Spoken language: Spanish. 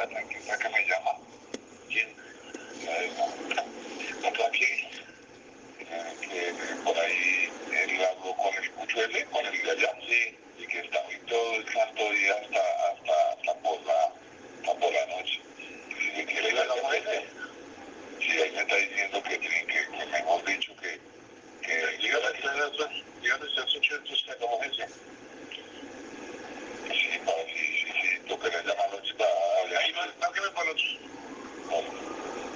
tranquila que me llama. ¿Quién? Otra que por ahí él habló con el Cucho ese, con el de allá, sí, y que está muy todo el santo día hasta por la noche. Y si quiere ir a la muerte, sí, él me está diciendo que tienen que mejor dicho, dígale a esos chicos que no es. Sí, para sí, tú querés llamarlo, ahí no, que me para